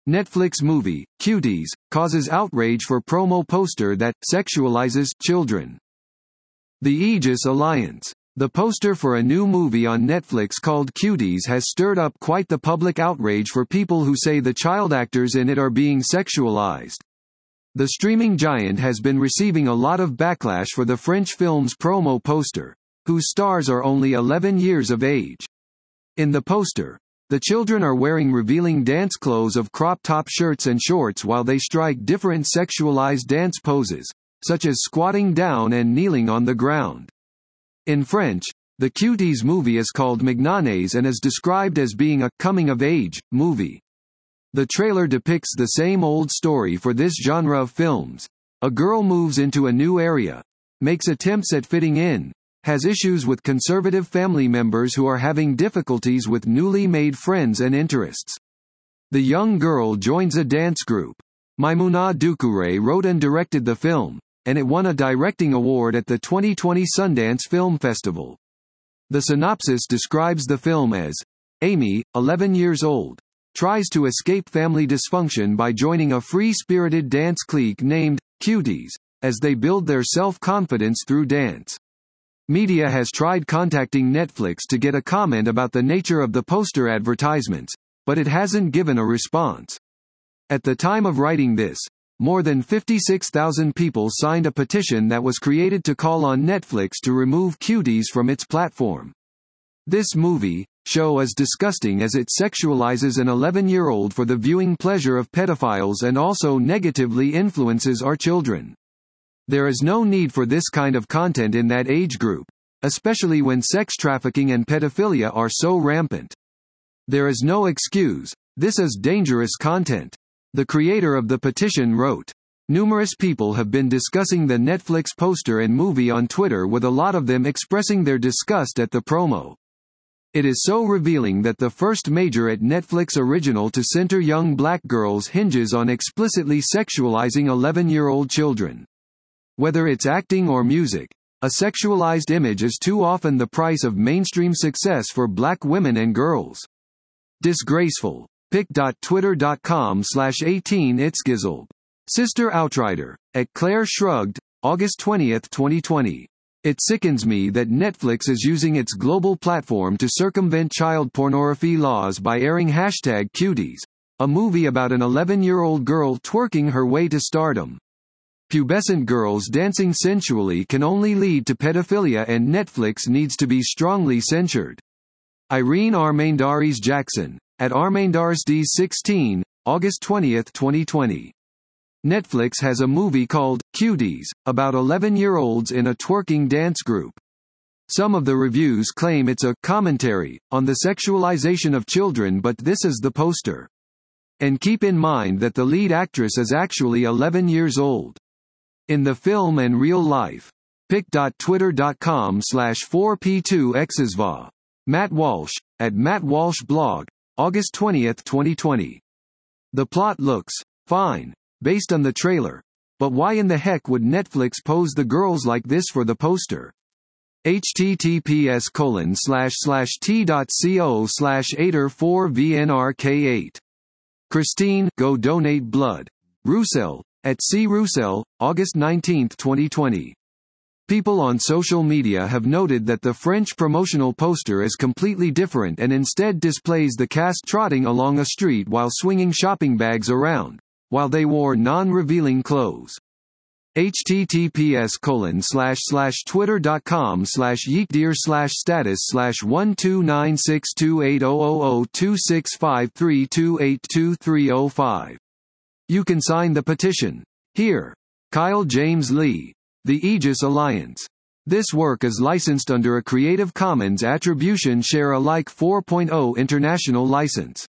Netflix movie, Cuties, causes outrage for promo poster that sexualizes children. The Aegis Alliance. The poster for a new movie on Netflix called Cuties has stirred up quite the public outrage for people who say the child actors in it are being sexualized. The streaming giant has been receiving a lot of backlash for the French film's promo poster, whose stars are only 11 years of age. In the poster, the children are wearing revealing dance clothes of crop-top shirts and shorts while they strike different sexualized dance poses, such as squatting down and kneeling on the ground. In French, the Cuties movie is called Mignonnes and is described as being a coming-of-age movie. The trailer depicts the same old story for this genre of films. A girl moves into a new area, makes attempts at fitting in, has issues with conservative family members who are having difficulties with newly made friends and interests. The young girl joins a dance group. Maimouna Doucouré wrote and directed the film, and it won a directing award at the 2020 Sundance Film Festival. The synopsis describes the film as, Amy, 11 years old, tries to escape family dysfunction by joining a free-spirited dance clique named Cuties, as they build their self-confidence through dance. Media has tried contacting Netflix to get a comment about the nature of the poster advertisements, but it hasn't given a response. At the time of writing this, more than 56,000 people signed a petition that was created to call on Netflix to remove Cuties from its platform. This movie, show is disgusting as it sexualizes an 11-year-old for the viewing pleasure of pedophiles and also negatively influences our children. There is no need for this kind of content in that age group, especially when sex trafficking and pedophilia are so rampant. There is no excuse, this is dangerous content. The creator of the petition wrote. Numerous people have been discussing the Netflix poster and movie on Twitter, with a lot of them expressing their disgust at the promo. It is so revealing that the first major at Netflix original to center young black girls hinges on explicitly sexualizing 11-year-old children. Whether it's acting or music, a sexualized image is too often the price of mainstream success for black women and girls. Disgraceful. pic.twitter.com/18itsgizlb. Sister Outrider, at Claire Shrugged, August 20, 2020. It sickens me that Netflix is using its global platform to circumvent child pornography laws by airing #Cuties, a movie about an 11-year-old girl twerking her way to stardom. Pubescent girls dancing sensually can only lead to pedophilia, and Netflix needs to be strongly censured. Irene Armandaris Jackson, at ArmandarsD16, August 20, 2020. Netflix has a movie called Cuties, about 11-year-olds in a twerking dance group. Some of the reviews claim it's a commentary on the sexualization of children, but this is the poster. And keep in mind that the lead actress is actually 11 years old. In the film and real life. pic.twitter.com/4p2xsva. Matt Walsh, at Matt Walsh Blog, August 20, 2020. The plot looks fine, based on the trailer, but why in the heck would Netflix pose the girls like this for the poster? https://t.co/8er4vnrk8. Christine, go donate blood. Roussel, at C. Roussel, August 19, 2020. People on social media have noted that the French promotional poster is completely different and instead displays the cast trotting along a street while swinging shopping bags around, while they wore non-revealing clothes. https://twitter.com/yeekdeer/status/1296280026532820305. You can sign the petition. Here. Kyle James Lee. The Aegis Alliance. This work is licensed under a Creative Commons Attribution Share Alike 4.0 international license.